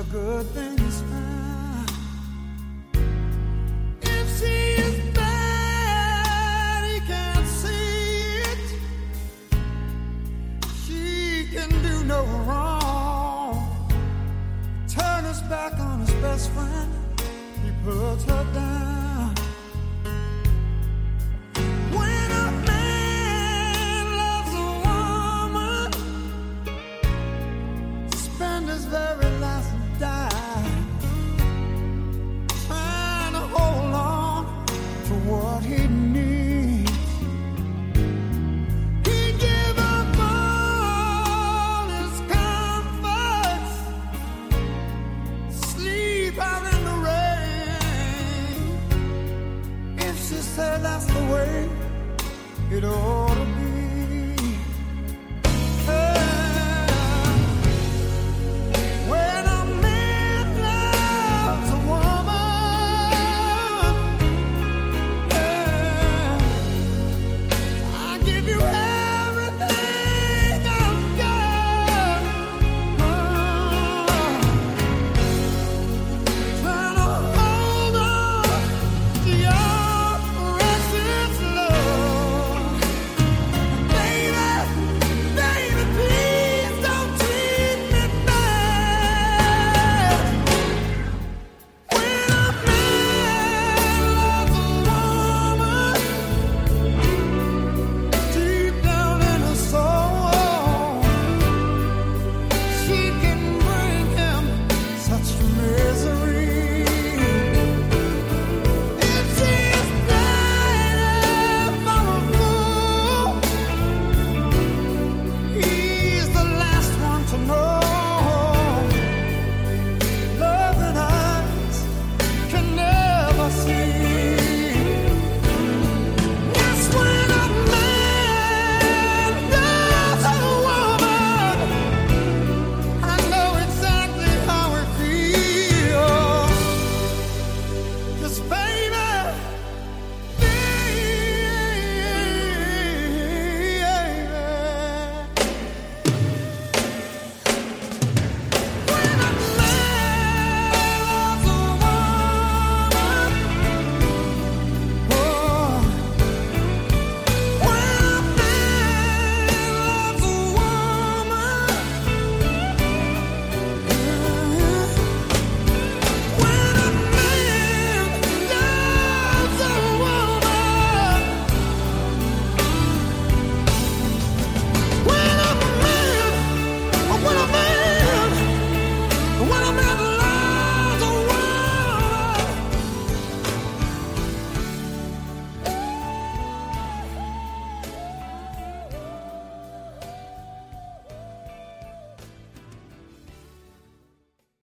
a good thing is found. If she is bad, he can't see it. She can do no wrong. Turn his back on his best friend, he puts her down. When a man loves a woman, spend his very last dime.